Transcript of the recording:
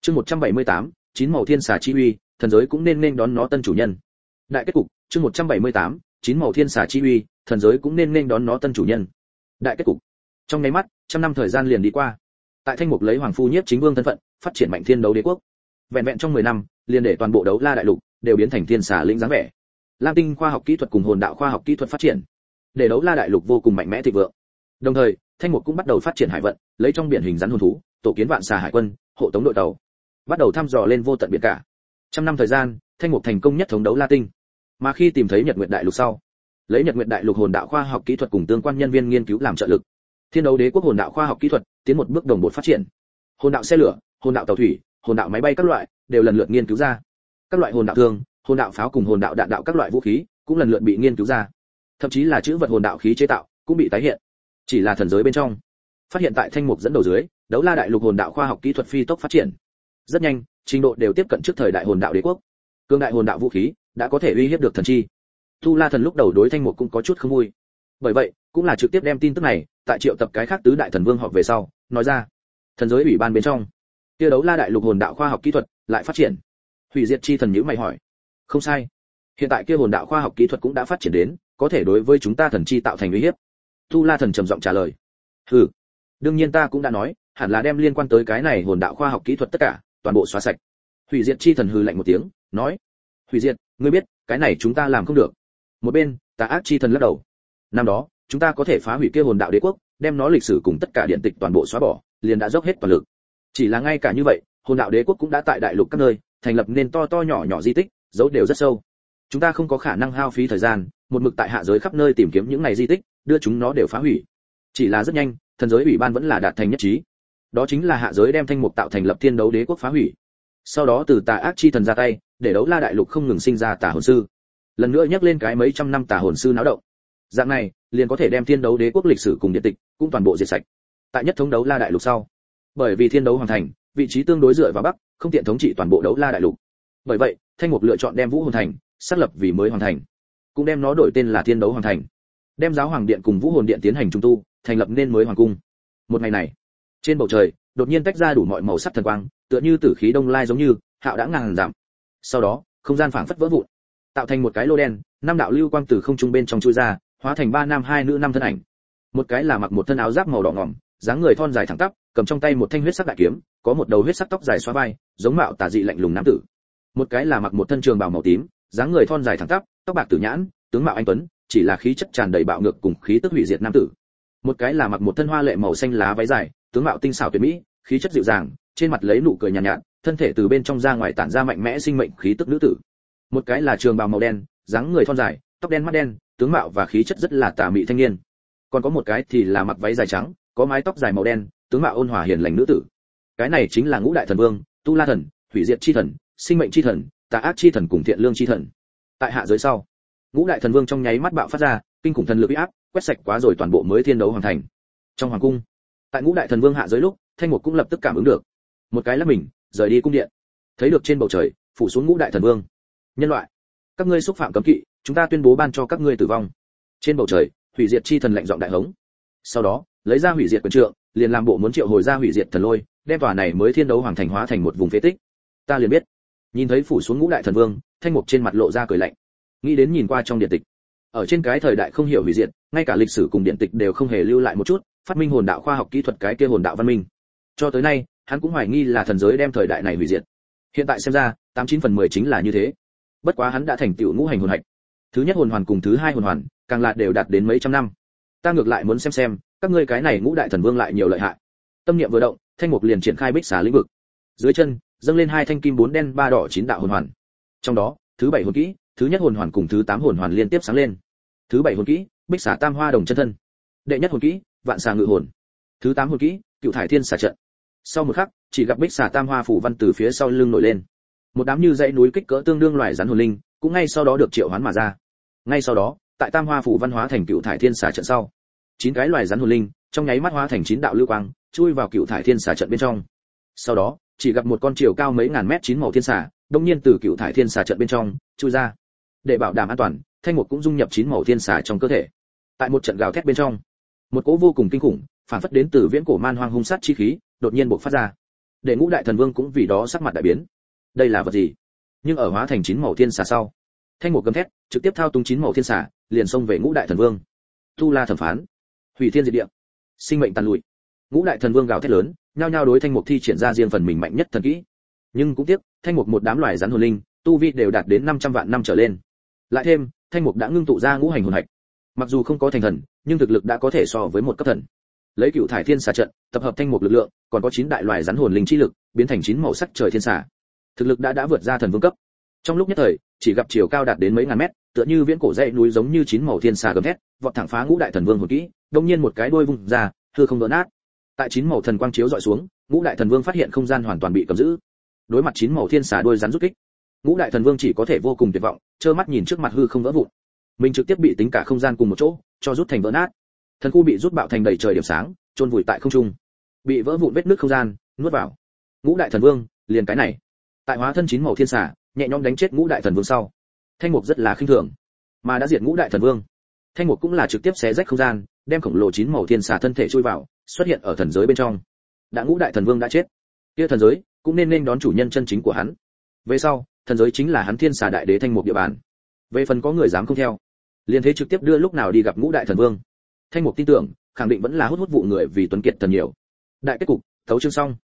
Chương 178, chín màu thiên xà chi uy, thần giới cũng nên đón nó tân chủ nhân. Đại kết cục, chương 178, chín màu thiên xà chi uy, thần giới cũng nên đón nó tân chủ nhân. Đại kết cục. Trong nháy mắt, trăm năm thời gian liền đi qua. Tại Thanh Mục lấy hoàng phu nhiếp chính vương thân phận, phát triển mạnh thiên đấu đế quốc. Vẹn vẹn trong 10 năm, liền để toàn bộ đấu la đại lục đều biến thành thiên xà lĩnh dáng vẻ. Lam tinh khoa học kỹ thuật cùng hồn đạo khoa học kỹ thuật phát triển, để đấu la đại lục vô cùng mạnh mẽ thịnh vượng. Đồng thời, Thanh Mục cũng bắt đầu phát triển hải vận, lấy trong biển hình rắn hồn thú, tổ kiến vạn xà hải quân, hộ tống đội tàu, bắt đầu thăm dò lên vô tận biển cả. Trăm năm thời gian, Thanh Mục thành công nhất thống đấu la tinh. Mà khi tìm thấy Nhật Nguyệt đại lục sau, lấy Nhật Nguyệt đại lục hồn đạo khoa học kỹ thuật cùng tương quan nhân viên nghiên cứu làm trợ lực, thiên đấu đế quốc hồn đạo khoa học kỹ thuật tiến một bước đồng bộ phát triển. Hồn đạo xe lửa, hồn đạo tàu thủy, hồn đạo máy bay các loại đều lần lượt nghiên cứu ra. Các loại hồn đạo thương, hồn đạo pháo cùng hồn đạo đạn đạo các loại vũ khí cũng lần lượt bị nghiên cứu ra. Thậm chí là chữ vật hồn đạo khí chế tạo cũng bị tái hiện. Chỉ là thần giới bên trong, phát hiện tại Thanh Mục dẫn đầu dưới, đấu la đại lục hồn đạo khoa học kỹ thuật phi tốc phát triển. Rất nhanh, trình độ đều tiếp cận trước thời đại hồn đạo đế quốc. Cương đại hồn đạo vũ khí đã có thể uy hiếp được thần chi. Tu La thần lúc đầu đối Thanh Mục cũng có chút không vui. Bởi vậy, cũng là trực tiếp đem tin tức này tại triệu tập cái khác tứ đại thần vương họp về sau, nói ra. Thần giới ủy ban bên trong, kia đấu la đại lục hồn đạo khoa học kỹ thuật lại phát triển. Hủy diệt chi thần nhíu mày hỏi. Không sai. Hiện tại kia hồn đạo khoa học kỹ thuật cũng đã phát triển đến, có thể đối với chúng ta thần chi tạo thành uy hiếp. Tu La thần trầm giọng trả lời. Hừ, đương nhiên ta cũng đã nói, hẳn là đem liên quan tới cái này hồn đạo khoa học kỹ thuật tất cả, toàn bộ xóa sạch. Hủy diệt chi thần hừ lạnh một tiếng, nói. Hủy diệt, ngươi biết, cái này chúng ta làm không được. Một bên, tà ác chi thần lắc đầu. Năm đó, chúng ta có thể phá hủy kia hồn đạo đế quốc, đem nó lịch sử cùng tất cả điện tịch toàn bộ xóa bỏ, liền đã dốc hết toàn lực. Chỉ là ngay cả như vậy, hồn đạo đế quốc cũng đã tại đại lục các nơi thành lập nên to nhỏ nhỏ di tích, giấu đều rất sâu. Chúng ta không có khả năng hao phí thời gian, một mực tại hạ giới khắp nơi tìm kiếm những này di tích, đưa chúng nó đều phá hủy. Chỉ là rất nhanh, thần giới ủy ban vẫn là đạt thành nhất trí. Đó chính là hạ giới đem Thanh Mục tạo thành lập thiên đấu đế quốc phá hủy. Sau đó từ tà ác chi thần ra tay, để đấu la đại lục không ngừng sinh ra tà hồn sư. Lần nữa nhắc lên cái mấy trăm năm tà hồn sư náo động. Dạng này, liền có thể đem thiên đấu đế quốc lịch sử cùng điện tịch cũng toàn bộ diệt sạch. Tại nhất thống đấu la đại lục sau, bởi vì thiên đấu hoàng thành vị trí tương đối dựa vào bắc, không tiện thống trị toàn bộ đấu la đại lục. Bởi vậy, Thanh Mục lựa chọn đem Vũ Hồn thành xác lập vì mới hoàng thành, cũng đem nó đổi tên là Thiên Đấu Hoàng thành. Đem Giáo Hoàng điện cùng Vũ Hồn điện tiến hành trung tu, thành lập nên mới hoàng cung. Một ngày này, trên bầu trời đột nhiên tách ra đủ mọi màu sắc thần quang, tựa như tử khí đông lai giống như hạo đã ngàn dặm. Sau đó, không gian phảng phất vỡ vụn, tạo thành một cái lô đen, năm đạo lưu quang từ không trung bên trong chui ra, hóa thành ba nam hai nữ năm thân ảnh. Một cái là mặc một thân áo giáp màu đỏ ngòm, dáng người thon dài thẳng tắp, cầm trong tay một thanh huyết sắc đại kiếm, có một đầu huyết sắc tóc dài xóa vai, giống mạo tà dị lạnh lùng nam tử. Một cái là mặc một thân trường bào màu tím, dáng người thon dài thẳng tắp, tóc bạc tử nhãn, tướng mạo anh tuấn, chỉ là khí chất tràn đầy bạo ngược cùng khí tức hủy diệt nam tử. Một cái là mặc một thân hoa lệ màu xanh lá váy dài, tướng mạo tinh xảo tuyệt mỹ, khí chất dịu dàng, trên mặt lấy nụ cười nhàn nhạt, thân thể từ bên trong ra ngoài tản ra mạnh mẽ sinh mệnh khí tức nữ tử. Một cái là trường bào màu đen, dáng người thon dài, tóc đen mắt đen, tướng mạo và khí chất rất là tà mị thanh niên. Còn có một cái thì là mặc váy dài trắng, có mái tóc dài màu đen, tướng mạo ôn hòa hiền lành nữ tử. Cái này chính là ngũ đại thần vương, Tu La thần, hủy diệt chi thần, sinh mệnh chi thần, tà ác chi thần cùng thiện lương chi thần. Tại hạ giới sau, ngũ đại thần vương trong nháy mắt bạo phát ra kinh khủng thần lực uy áp, quét sạch quá rồi toàn bộ mới thiên đấu hoàng thành. Trong hoàng cung, tại ngũ đại thần vương hạ giới lúc, Thanh Mục cũng lập tức cảm ứng được, một cái lắc mình rời đi cung điện, thấy được trên bầu trời phủ xuống ngũ đại thần vương. Nhân loại, các ngươi xúc phạm cấm kỵ, chúng ta tuyên bố ban cho các ngươi tử vong. Trên bầu trời, hủy diệt chi thần lạnh giọng đại hống. Sau đó, lấy ra hủy diệt quyền trượng, liền làm bộ muốn triệu hồi ra hủy diệt thần lôi, đem tòa này mới thiên đấu hoàng thành hóa thành một vùng phế tích. Ta liền biết. Nhìn thấy phủ xuống ngũ đại thần vương, Thanh Mục trên mặt lộ ra cười lạnh. Nghĩ đến nhìn qua trong điện tịch, ở trên cái thời đại không hiểu hủy diệt, ngay cả lịch sử cùng điện tịch đều không hề lưu lại một chút, phát minh hồn đạo khoa học kỹ thuật cái kia hồn đạo văn minh. Cho tới nay, hắn cũng hoài nghi là thần giới đem thời đại này hủy diệt. Hiện tại xem ra, 89/10 chính là như thế. Bất quá hắn đã thành tựu ngũ hành hồn hạch. Thứ nhất hồn hoàn cùng thứ hai hồn hoàn, càng là đều đạt đến mấy trăm năm. Ta ngược lại muốn xem các ngươi cái này ngũ đại thần vương lại nhiều lợi hại. Tâm niệm vừa động, Thanh Mục liền triển khai bích xà lĩnh vực. Dưới chân, dâng lên hai thanh kim bốn đen ba đỏ chín đạo hồn hoàn. Trong đó, thứ bảy hồn kỹ, thứ nhất hồn hoàn cùng thứ 8 hồn hoàn liên tiếp sáng lên. Thứ bảy hồn kỹ, bích xà tam hoa đồng chân thân. Đệ nhất hồn kỹ, vạn xà ngự hồn. Thứ 8 hồn kỹ, cựu thải thiên xà trận. Sau một khắc, chỉ gặp bích xà tam hoa phủ văn từ phía sau lưng nổi lên. Một đám như dãy núi kích cỡ tương đương loài rắn hồn linh, cũng ngay sau đó được triệu hoán mà ra. Ngay sau đó, tại tam hoa phủ văn hóa thành cựu thải thiên xà trận sau, 9 cái loài rắn hồn linh trong nháy mắt hóa thành 9 đạo lưu quang, chui vào cựu thải thiên xà trận bên trong. Sau đó, chỉ gặp một con chiều cao mấy ngàn mét 9 màu thiên xà, đột nhiên từ cựu thải thiên xà trận bên trong chui ra. Để bảo đảm an toàn, Thanh Mục cũng dung nhập 9 màu thiên xà trong cơ thể. Tại một trận gào thét bên trong, một cỗ vô cùng kinh khủng, phản phất đến từ viễn cổ man hoang hung sát chi khí, đột nhiên bộc phát ra. để ngũ đại thần vương cũng vì đó sắc mặt đại biến. Đây là vật gì? Nhưng ở hóa thành chín màu thiên xà sau, thanh mục gầm thét, trực tiếp thao túng chín màu thiên xà, liền xông về ngũ đại thần vương. Tu La thẩm phán, hủy thiên diệt địa, sinh mệnh tàn lụi. Ngũ đại thần vương gào thét lớn, nhao nhao đối thanh mục thi triển ra riêng phần mình mạnh nhất thần kỹ. Nhưng cũng tiếc, thanh mục một đám loài rắn hồn linh, tu vi đều đạt đến 500 vạn năm trở lên. Lại thêm, thanh mục đã ngưng tụ ra ngũ hành hồn hạch. Mặc dù không có thành thần, nhưng thực lực đã có thể so với một cấp thần. Lấy Cựu Thải Thiên Xà trận, tập hợp thanh mục lực lượng, còn có 9 đại loài rắn hồn linh chi lực, biến thành 9 màu sắc trời thiên xà. Thực lực đã vượt ra thần vương cấp. Trong lúc nhất thời, chỉ gặp chiều cao đạt đến mấy ngàn mét, tựa như viễn cổ dãy núi giống như 9 màu thiên xà gầm thét, vọt thẳng phá ngũ đại thần vương hồn kỹ, đột nhiên một cái đuôi vung ra, hư không vỡ nát. Tại 9 màu thần quang chiếu dọi xuống, ngũ đại thần vương phát hiện không gian hoàn toàn bị cầm giữ. Đối mặt 9 màu thiên xà đuôi rắn rút kích, ngũ đại thần vương chỉ có thể vô cùng tuyệt vọng, trơ mắt nhìn trước mặt hư không vỡ vụn. Mình trực tiếp bị tính cả không gian cùng một chỗ cho rút thành vỡ nát. Thần khu bị rút bạo thành đầy trời điểm sáng, chôn vùi tại không trung. Bị vỡ vụn vết nứt không gian, nuốt vào. Ngũ đại thần vương, liền cái này. Tại hóa thân 9 màu thiên xà, nhẹ nhõm đánh chết ngũ đại thần vương sau, thanh mục rất là khinh thường, mà đã diệt ngũ đại thần vương, thanh mục cũng là trực tiếp xé rách không gian, đem khổng lồ 9 màu thiên xà thân thể chui vào, xuất hiện ở thần giới bên trong. Đã ngũ đại thần vương đã chết, kia thần giới cũng nên đón chủ nhân chân chính của hắn. Về sau, thần giới chính là hắn thiên xà đại đế thanh mục địa bàn. Về phần có người dám không theo, liền thế trực tiếp đưa lúc nào đi gặp ngũ đại thần vương. Thanh mục tin tưởng, khẳng định vẫn là hút vụ người vì tuấn kiệt thần nhiều. Đại kết cục, thấu chương xong.